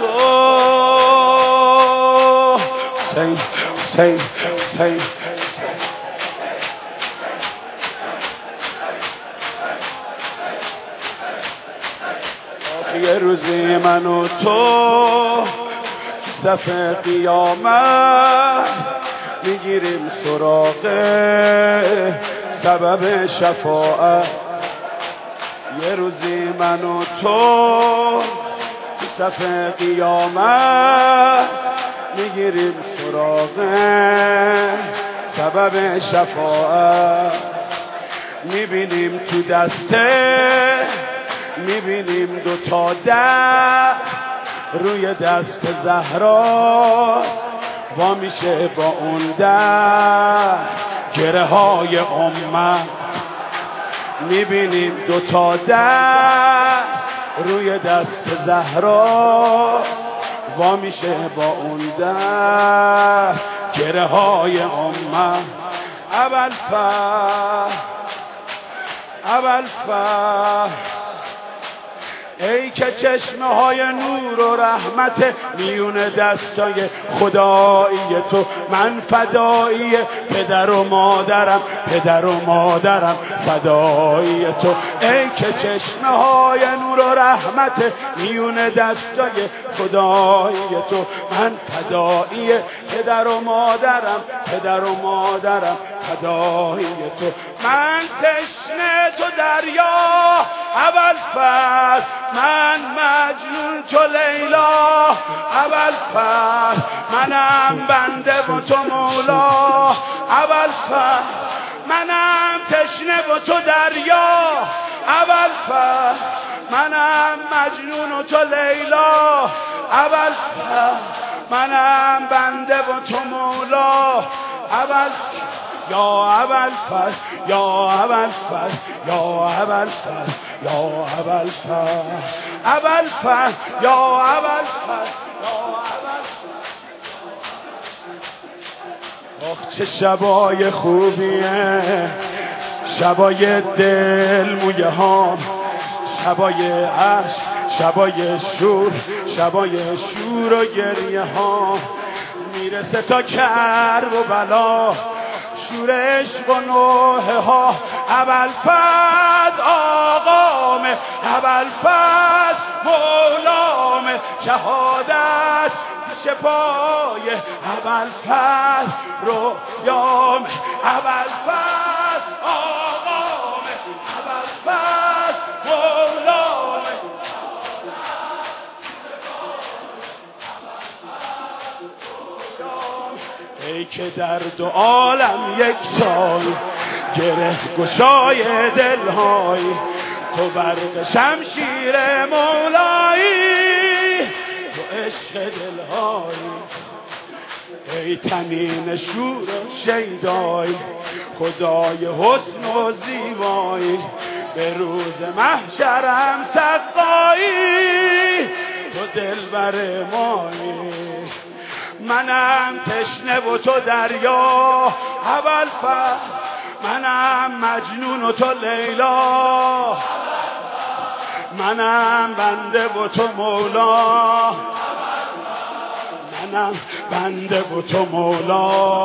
تو حسین حسین یه روزی من و تو صف قیامت میگیریم سراغ سبب شفاعت. یه روزی من و تو صف قیامت میگیریم سراغ سبب شفاعت. میبینیم تو دسته، میبینیم دوتا دست روی دست زهراست، وا میشه با اون دست گره های امت. میبینیم دوتا دست روی دست زهراست، وا میشه با اون دست گره های امت. ابوالفضل ای که چشمه های نور و رحمت میون دستای خدایی تو، من فدایی پدر و مادرم، پدر و مادرم فدایی تو. ای که چشمه های نور و رحمت میون دستای خدایی تو، من فدایی پدر و مادرم، پدر و مادرم فدایی تو. من تشنه تو دریا ابوالفضل، من مجنون تو لیلا ابوالفضل، منم بنده و تو مولا ابوالفضل، منم تشنه و تو دریا ابوالفضل، منم مجنون و تو لیلا ابوالفضل، منم بنده و تو مولا ابوالفضل. یا ابوالفضل یا ابوالفضل یا ابوالفضل یا ابوالفضل، ابوالفضل یا ابوالفضل یا ابوالفضل. آخ چه شبای خوبیه، شبای دل مویه ها، شبای عشق، شبای شور، شبای شور و گریه ها. میرسه تا کرب و بلا، شور عشق و نوحه ها. ابوالفضل آقام، ابوالفضل مولام، شهادت پیش پای ابوالفضل رویام. ابوالفضل آقام، ابوالفضل مولام. ای که در دو عالم یک سال گره گشای دلهای، تو برق شمشیر مولایی، تو عشق دلهایی. ای تنین شور و شیدای، خدای حسن و زیبایی، به روز محشرم سقایی، تو دلبر مایی. منم تشنه و تو دریا ابوالفضل، منم مجنون و تو لیلا، منم بنده و تو مولا، منم بنده و تو مولا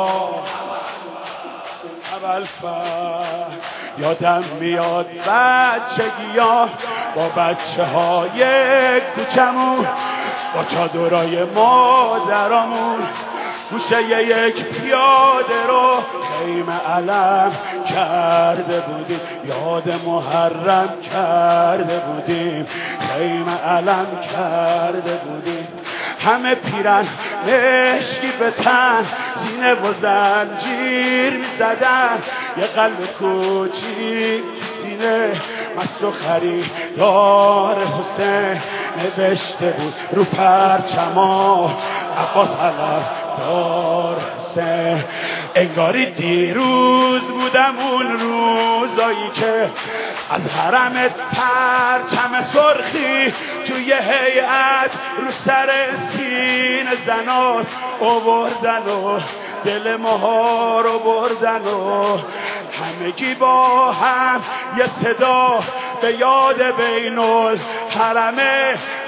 ابوالفضل. یادم میاد بچگی‌ها با بچه های کوچمون، با چادرای مادرامون گوشه یک پیاده رو خیمه علم کرده بودیم، یاد محرم کرده بودیم، خیمه علم کرده بودیم. همه پیرن مشکی به تن، سینه و زنجیر می زدن، یه قلب کوچیک سینه مست و خریدار حسین نوشته بود رو پرچما عباس علفدار حسین. انگاری دیروز بودم اون روزایی که از حرمت پرچم سرخی توی هیئت رو سر سینه زنان آوردن و دل ماها رو بردن و همگی با هم یه صدا به یاد بین الحرمه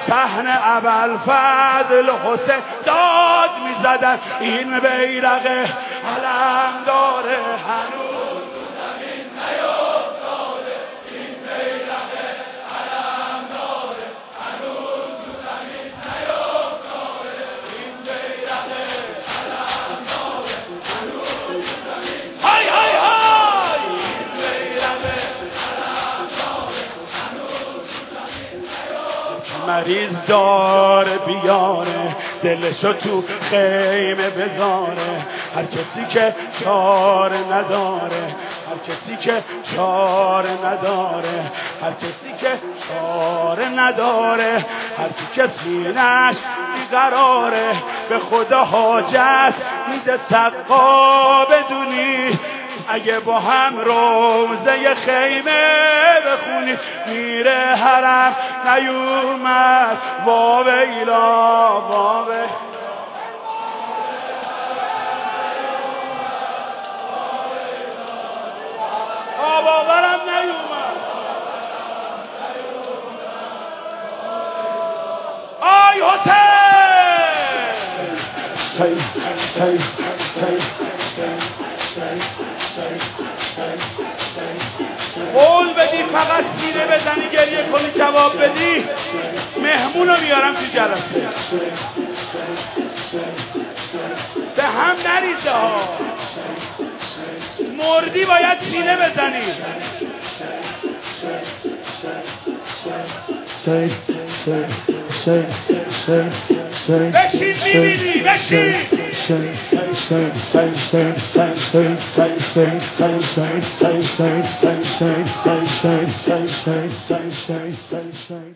صحن ابوالفضل حسین داد میزدن این بیرق علم داره هنوز زمین نیفتاده این بیرق علم داره هنوز زمین نیفتاده این بیرق علم داره هنوز زمین های های های این بیرق علم داره هنوز زمین نیفتاده مریض داره بیاره دلشو تو خیمه بذاره هر کسی که چاره نداره هر کسی که چاره نداره هر کسی که چاره نداره هر کی که سینه‌اش بیقراره به خدا حاجت میده سقا بدونی اگه با هم روزه خیمه بخونی میره حرم نیومد وا ویلا وا ویلا باورم نیومد آی قول بدی فقط سینه بزنی گریه کنی جواب بدی مهمونو میارم تو جلسه به هم نریزه ها مردی باید سینه بزنی بشین میبینی بشین